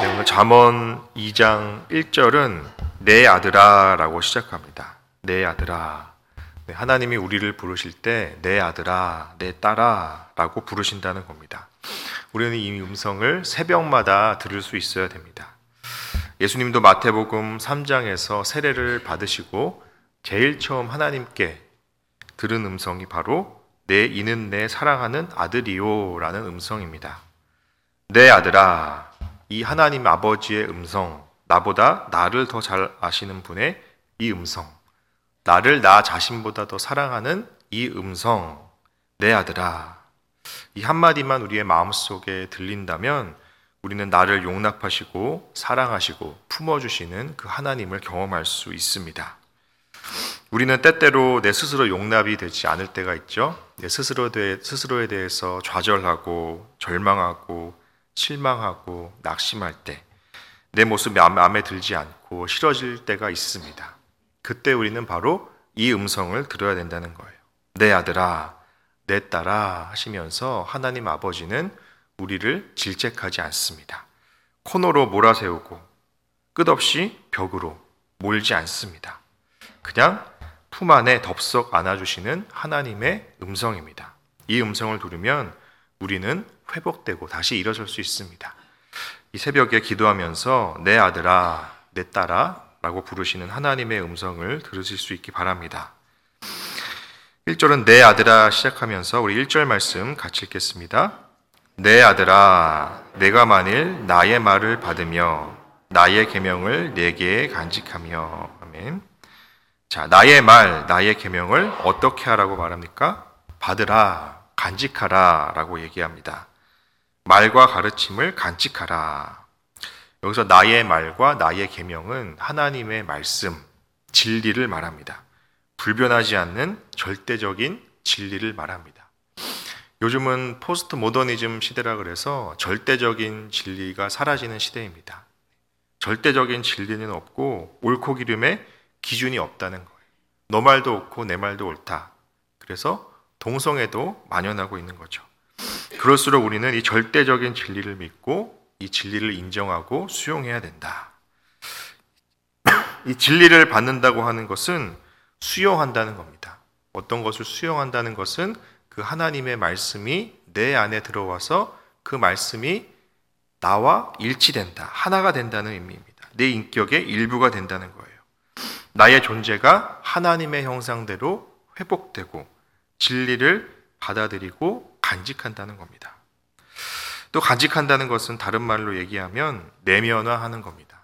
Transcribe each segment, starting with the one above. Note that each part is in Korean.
네, 오늘 잠언 2장 1절은 내 아들아 라고 시작합니다. 내 아들아. 네, 하나님이 우리를 부르실 때 내 아들아, 내 딸아 라고 부르신다는 겁니다. 우리는 이 음성을 새벽마다 들을 수 있어야 됩니다. 예수님도 마태복음 3장에서 세례를 받으시고 제일 처음 하나님께 들은 음성이 바로 이는 내 사랑하는 아들이요 라는 음성입니다. 내 아들아, 이 하나님 아버지의 음성, 나보다 나를 더 잘 아시는 분의 이 음성, 나를 나 자신보다 더 사랑하는 이 음성, 내 아들아. 이 한마디만 우리의 마음속에 들린다면 우리는 나를 용납하시고 사랑하시고 품어주시는 그 하나님을 경험할 수 있습니다. 우리는 때때로 내 스스로 용납이 되지 않을 때가 있죠. 내 스스로에 대해서 좌절하고 절망하고 실망하고 낙심할 때, 내 모습이 마음에 들지 않고 싫어질 때가 있습니다. 그때 우리는 바로 이 음성을 들어야 된다는 거예요. 내 아들아, 내 딸아 하시면서 하나님 아버지는 우리를 질책하지 않습니다. 코너로 몰아세우고 끝없이 벽으로 몰지 않습니다. 그냥 품 안에 덥석 안아주시는 하나님의 음성입니다. 이 음성을 들으면 우리는 회복되고 다시 일어설 수 있습니다. 이 새벽에 기도하면서 내 아들아, 내 딸아 라고 부르시는 하나님의 음성을 들으실 수 있기 바랍니다. 1절은 내 아들아 시작하면서 우리 1절 말씀 같이 읽겠습니다. 내 아들아, 내가 만일 나의 말을 받으며 나의 계명을 내게 간직하며. 아멘. 자, 나의 말, 나의 계명을 어떻게 하라고 말합니까? 받으라, 간직하라 라고 얘기합니다. 말과 가르침을 간직하라. 여기서 나의 말과 나의 계명은 하나님의 말씀, 진리를 말합니다. 불변하지 않는 절대적인 진리를 말합니다. 요즘은 포스트 모더니즘 시대라 그래서 절대적인 진리가 사라지는 시대입니다. 절대적인 진리는 없고 옳고 기름의 기준이 없다는 거예요. 너 말도 옳고 내 말도 옳다. 그래서 동성애도 만연하고 있는 거죠. 그럴수록 우리는 이 절대적인 진리를 믿고 이 진리를 인정하고 수용해야 된다. 이 진리를 받는다고 하는 것은 수용한다는 겁니다. 어떤 것을 수용한다는 것은 그 하나님의 말씀이 내 안에 들어와서 그 말씀이 나와 일치된다. 하나가 된다는 의미입니다. 내 인격의 일부가 된다는 거예요. 나의 존재가 하나님의 형상대로 회복되고 진리를 받아들이고 간직한다는 겁니다. 또 간직한다는 것은 다른 말로 얘기하면 내면화하는 겁니다.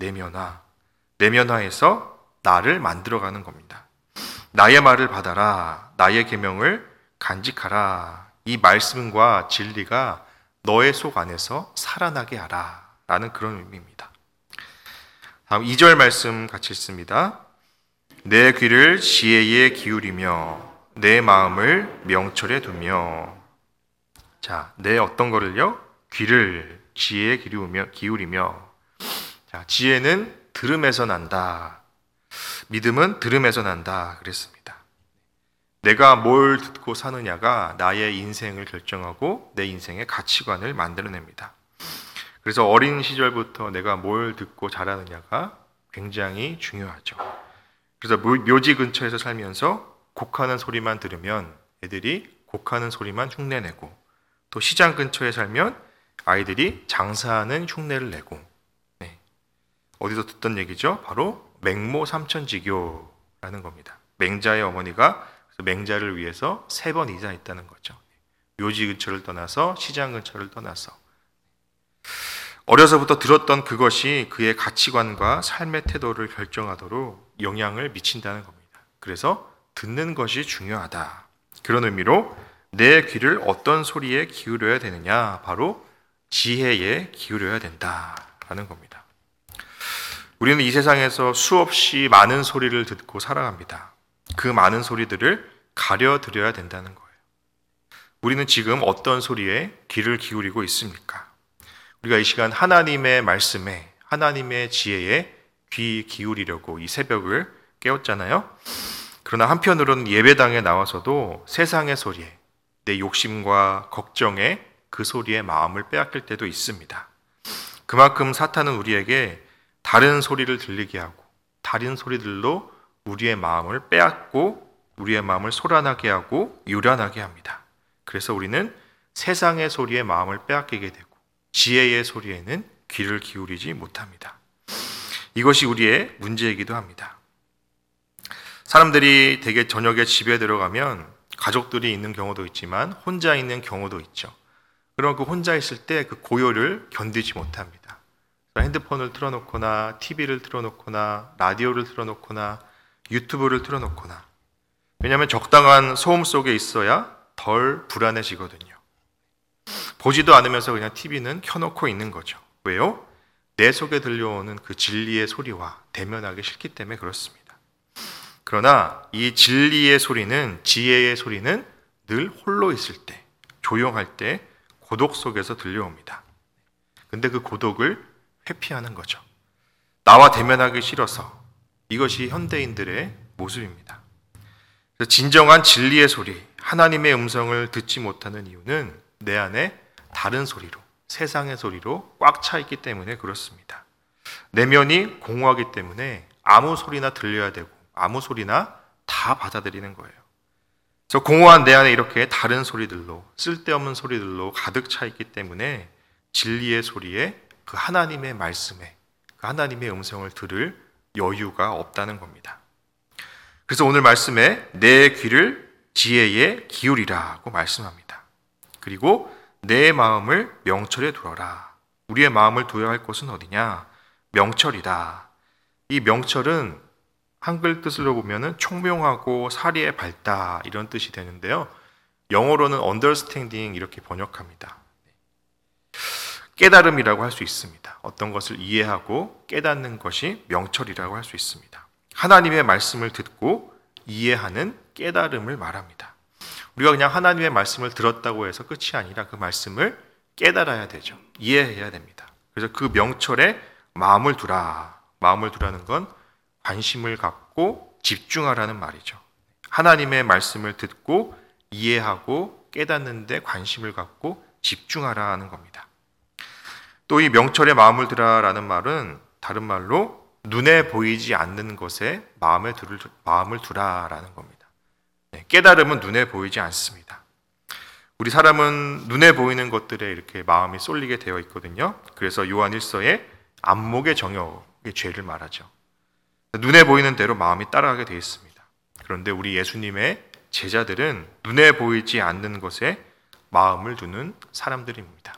내면화해서 나를 만들어가는 겁니다. 나의 말을 받아라. 나의 계명을 간직하라. 이 말씀과 진리가 너의 속 안에서 살아나게 하라. 라는 그런 의미입니다. 다음 2절 말씀 같이 읽습니다. 내 귀를 지혜에 기울이며 내 마음을 명철에 두며. 자, 내 어떤 거를요? 귀를 지혜에 기울이며. 자, 지혜는 들음에서 난다. 믿음은 들음에서 난다. 그랬습니다. 내가 뭘 듣고 사느냐가 나의 인생을 결정하고 내 인생의 가치관을 만들어냅니다. 그래서 어린 시절부터 내가 뭘 듣고 자라느냐가 굉장히 중요하죠. 그래서 묘지 근처에서 살면서 곡하는 소리만 들으면 애들이 곡하는 소리만 흉내내고, 또 시장 근처에 살면 아이들이 장사하는 흉내를 내고, 어디서 듣던 얘기죠? 바로 맹모 삼천지교라는 겁니다. 맹자의 어머니가 맹자를 위해서 3번 이사했다는 거죠. 묘지 근처를 떠나서 시장 근처를 떠나서. 어려서부터 들었던 그것이 그의 가치관과 삶의 태도를 결정하도록 영향을 미친다는 겁니다. 그래서 듣는 것이 중요하다. 그런 의미로 내 귀를 어떤 소리에 기울여야 되느냐? 바로 지혜에 기울여야 된다라는 겁니다. 우리는 이 세상에서 수없이 많은 소리를 듣고 살아갑니다. 그 많은 소리들을 가려드려야 된다는 거예요. 우리는 지금 어떤 소리에 귀를 기울이고 있습니까? 우리가 이 시간 하나님의 말씀에, 하나님의 지혜에 귀 기울이려고 이 새벽을 깨웠잖아요. 그러나 한편으로는 예배당에 나와서도 세상의 소리에, 내 욕심과 걱정에 그 소리에 마음을 빼앗길 때도 있습니다. 그만큼 사탄은 우리에게 다른 소리를 들리게 하고 다른 소리들로 우리의 마음을 빼앗고 우리의 마음을 소란하게 하고 요란하게 합니다. 그래서 우리는 세상의 소리에 마음을 빼앗기게 되고 지혜의 소리에는 귀를 기울이지 못합니다. 이것이 우리의 문제이기도 합니다. 사람들이 대개 저녁에 집에 들어가면 가족들이 있는 경우도 있지만 혼자 있는 경우도 있죠. 그럼 그 혼자 있을 때 그 고요를 견디지 못합니다. 핸드폰을 틀어놓거나 TV를 틀어놓거나 라디오를 틀어놓거나 유튜브를 틀어놓거나, 왜냐하면 적당한 소음 속에 있어야 덜 불안해지거든요. 보지도 않으면서 그냥 TV는 켜놓고 있는 거죠. 왜요? 내 속에 들려오는 그 진리의 소리와 대면하기 싫기 때문에 그렇습니다. 그러나 이 진리의 소리는, 지혜의 소리는 늘 홀로 있을 때, 조용할 때 고독 속에서 들려옵니다. 근데 그 고독을 회피하는 거죠. 나와 대면하기 싫어서. 이것이 현대인들의 모습입니다. 그래서 진정한 진리의 소리, 하나님의 음성을 듣지 못하는 이유는 내 안에 다른 소리로, 세상의 소리로 꽉 차 있기 때문에 그렇습니다. 내면이 공허하기 때문에 아무 소리나 들려야 되고 아무 소리나 다 받아들이는 거예요. 그래서 공허한 내 안에 이렇게 다른 소리들로, 쓸데없는 소리들로 가득 차 있기 때문에 진리의 소리에, 그 하나님의 말씀에, 그 하나님의 음성을 들을 여유가 없다는 겁니다. 그래서 오늘 말씀에 내 귀를 지혜에 기울이라고 말씀합니다. 그리고 내 마음을 명철에 두어라. 우리의 마음을 두어야 할 곳은 어디냐? 명철이다. 이 명철은 한글 뜻으로 보면은 총명하고 사리에 밝다, 이런 뜻이 되는데요. 영어로는 understanding 이렇게 번역합니다. 깨달음이라고 할 수 있습니다. 어떤 것을 이해하고 깨닫는 것이 명철이라고 할 수 있습니다. 하나님의 말씀을 듣고 이해하는 깨달음을 말합니다. 우리가 그냥 하나님의 말씀을 들었다고 해서 끝이 아니라 그 말씀을 깨달아야 되죠. 이해해야 됩니다. 그래서 그 명철에 마음을 두라. 마음을 두라는 건 관심을 갖고 집중하라는 말이죠. 하나님의 말씀을 듣고 이해하고 깨닫는 데 관심을 갖고 집중하라는 겁니다. 또 이 명철에 마음을 두라라는 말은 다른 말로 눈에 보이지 않는 것에 마음을 두라라는 겁니다. 깨달음은 눈에 보이지 않습니다. 우리 사람은 눈에 보이는 것들에 이렇게 마음이 쏠리게 되어 있거든요. 그래서 요한 1서에 안목의 정욕의 죄를 말하죠. 눈에 보이는 대로 마음이 따라가게 되어 있습니다. 그런데 우리 예수님의 제자들은 눈에 보이지 않는 것에 마음을 두는 사람들입니다.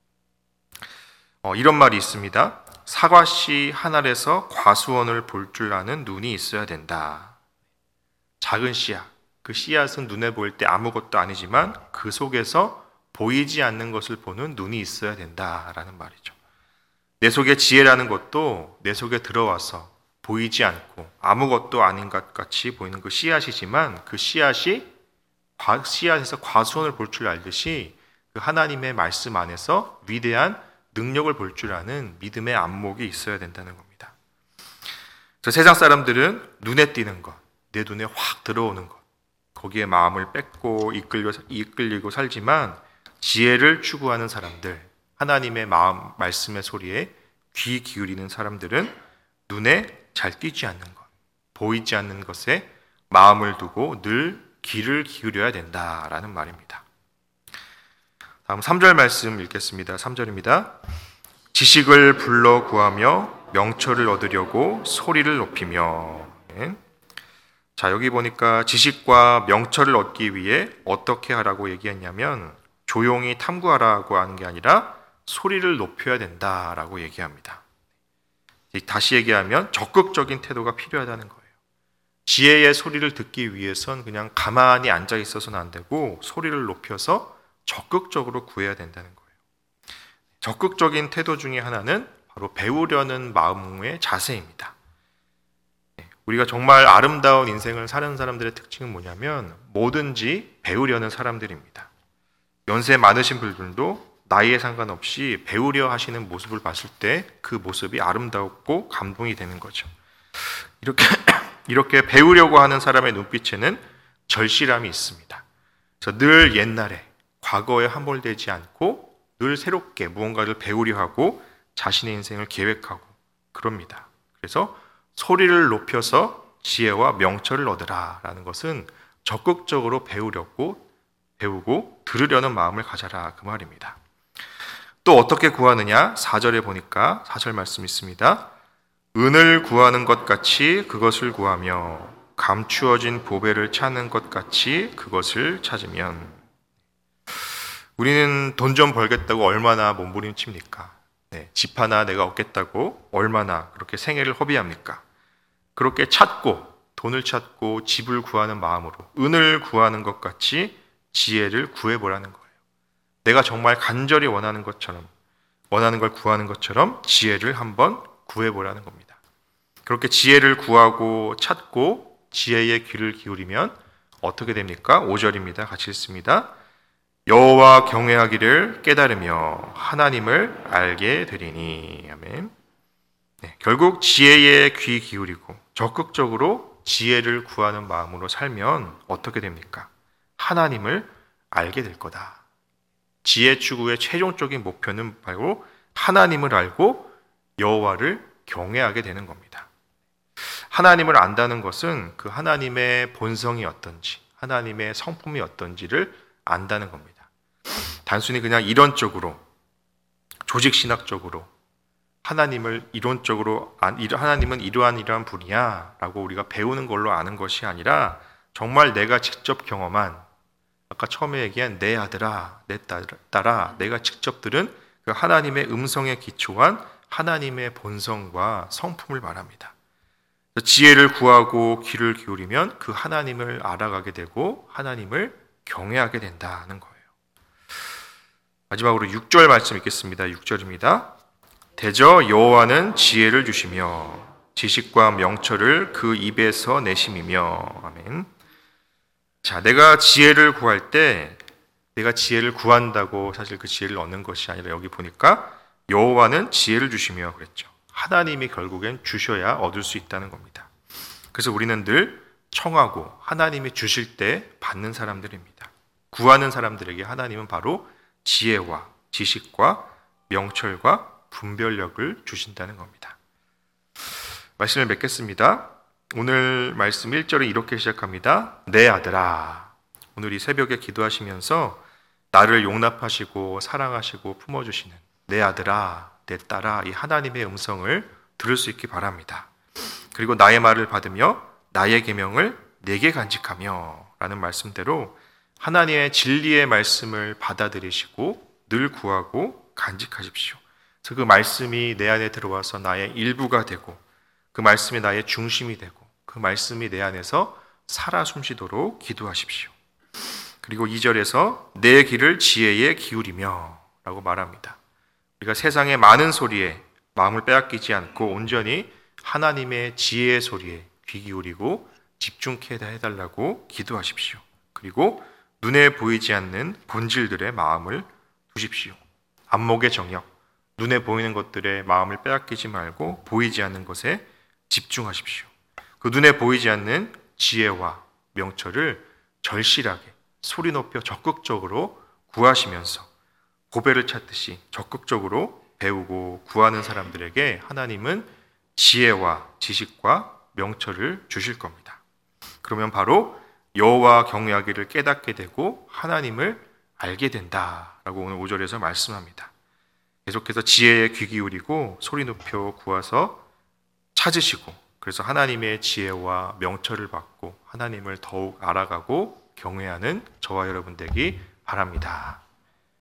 이런 말이 있습니다. 사과씨 한 알에서 과수원을 볼 줄 아는 눈이 있어야 된다. 작은 씨앗, 그 씨앗은 눈에 보일 때 아무것도 아니지만 그 속에서 보이지 않는 것을 보는 눈이 있어야 된다라는 말이죠. 내 속에 지혜라는 것도 내 속에 들어와서 보이지 않고 아무것도 아닌 것 같이 보이는 그 씨앗이지만, 그 씨앗에서 과수원을 볼 줄 알듯이 그 하나님의 말씀 안에서 위대한 능력을 볼 줄 아는 믿음의 안목이 있어야 된다는 겁니다. 세상 사람들은 눈에 띄는 것, 내 눈에 확 들어오는 것, 거기에 마음을 뺏고 이끌리고 살지만, 지혜를 추구하는 사람들, 하나님의 말씀의 소리에 귀 기울이는 사람들은 눈에 잘 띄지 않는 것, 보이지 않는 것에 마음을 두고 늘 귀를 기울여야 된다라는 말입니다. 다음 3절 말씀 읽겠습니다. 3절입니다. 지식을 불러 구하며 명철을 얻으려고 소리를 높이며. 자, 여기 보니까 지식과 명철을 얻기 위해 어떻게 하라고 얘기했냐면 조용히 탐구하라고 하는 게 아니라 소리를 높여야 된다라고 얘기합니다. 다시 얘기하면 적극적인 태도가 필요하다는 거예요. 지혜의 소리를 듣기 위해선 그냥 가만히 앉아 있어서는 안 되고 소리를 높여서 적극적으로 구해야 된다는 거예요. 적극적인 태도 중에 하나는 바로 배우려는 마음의 자세입니다. 우리가 정말 아름다운 인생을 사는 사람들의 특징은 뭐냐면 뭐든지 배우려는 사람들입니다. 연세 많으신 분들도 나이에 상관없이 배우려 하시는 모습을 봤을 때 그 모습이 아름답고 감동이 되는 거죠. 이렇게 배우려고 하는 사람의 눈빛에는 절실함이 있습니다. 그래서 늘 옛날에, 과거에 함몰되지 않고 늘 새롭게 무언가를 배우려 하고 자신의 인생을 계획하고 그럽니다. 그래서 소리를 높여서 지혜와 명철을 얻으라 라는 것은 적극적으로 배우고 들으려는 마음을 가져라 그 말입니다. 또 어떻게 구하느냐? 4절에 보니까 4절 말씀 있습니다. 은을 구하는 것 같이 그것을 구하며 감추어진 보배를 찾는 것 같이 그것을 찾으면. 우리는 돈 좀 벌겠다고 얼마나 몸부림칩니까? 집 하나 내가 얻겠다고 얼마나 그렇게 생애를 허비합니까? 그렇게 돈을 찾고 집을 구하는 마음으로 은을 구하는 것 같이 지혜를 구해보라는 거예요. 내가 정말 간절히 원하는 걸 구하는 것처럼 지혜를 한번 구해보라는 겁니다. 그렇게 지혜를 구하고 찾고 지혜의 귀를 기울이면 어떻게 됩니까? 5절입니다. 같이 읽습니다. 여호와 경외하기를 깨달으며 하나님을 알게 되리니. 아멘. 결국 지혜의 귀 기울이고 적극적으로 지혜를 구하는 마음으로 살면 어떻게 됩니까? 하나님을 알게 될 거다. 지혜 추구의 최종적인 목표는 바로 하나님을 알고 여호와를 경외하게 되는 겁니다. 하나님을 안다는 것은 그 하나님의 본성이 어떤지, 하나님의 성품이 어떤지를 안다는 겁니다. 단순히 그냥 이론적으로, 조직신학적으로 하나님은 이러한 분이야 라고 우리가 배우는 걸로 아는 것이 아니라 정말 내가 직접 경험한, 아까 처음에 얘기한 내 아들아, 내 딸아, 내가 직접 들은 그 하나님의 음성에 기초한 하나님의 본성과 성품을 말합니다. 지혜를 구하고 귀를 기울이면 그 하나님을 알아가게 되고 하나님을 경외하게 된다는 거예요. 마지막으로 6절 말씀 읽겠습니다. 6절입니다. 대저 여호와는 지혜를 주시며 지식과 명철을 그 입에서 내심이며. 아멘. 자, 내가 지혜를 구할 때 내가 지혜를 구한다고 사실 그 지혜를 얻는 것이 아니라 여기 보니까 여호와는 지혜를 주시며 그랬죠. 하나님이 결국엔 주셔야 얻을 수 있다는 겁니다. 그래서 우리는 늘 청하고 하나님이 주실 때 받는 사람들입니다. 구하는 사람들에게 하나님은 바로 지혜와 지식과 명철과 분별력을 주신다는 겁니다. 말씀을 맺겠습니다. 오늘 말씀 1절은 이렇게 시작합니다. 내 아들아. 오늘 이 새벽에 기도하시면서 나를 용납하시고 사랑하시고 품어주시는 내 아들아, 내 딸아, 이 하나님의 음성을 들을 수 있기 바랍니다. 그리고 나의 말을 받으며 나의 계명을 내게 간직하며 라는 말씀대로 하나님의 진리의 말씀을 받아들이시고 늘 구하고 간직하십시오. 그래서 그 말씀이 내 안에 들어와서 나의 일부가 되고 그 말씀이 나의 중심이 되고 그 말씀이 내 안에서 살아 숨쉬도록 기도하십시오. 그리고 2절에서 내 귀를 지혜에 기울이며 라고 말합니다. 우리가 세상의 많은 소리에 마음을 빼앗기지 않고 온전히 하나님의 지혜의 소리에 귀 기울이고 집중케 해달라고 기도하십시오. 그리고 눈에 보이지 않는 본질들의 마음을 두십시오. 안목의 정역, 눈에 보이는 것들에 마음을 빼앗기지 말고 보이지 않는 것에 집중하십시오. 그 눈에 보이지 않는 지혜와 명철을 절실하게 소리 높여 적극적으로 구하시면서 보배를 찾듯이 적극적으로 배우고 구하는 사람들에게 하나님은 지혜와 지식과 명철을 주실 겁니다. 그러면 바로 여호와 경외하기를 깨닫게 되고 하나님을 알게 된다라고 오늘 5절에서 말씀합니다. 계속해서 지혜에 귀 기울이고 소리 높여 구하서 찾으시고 그래서 하나님의 지혜와 명철을 받고 하나님을 더욱 알아가고 경외하는 저와 여러분 되기 바랍니다.